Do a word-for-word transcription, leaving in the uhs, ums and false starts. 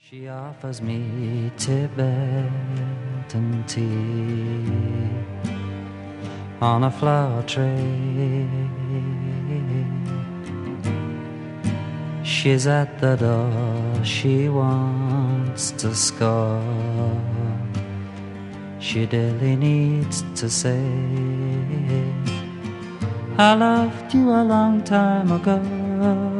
She offers me Tibetan tea on a flower tray. She's at the door, she wants to score. She daily needs to say, I loved you a long time ago.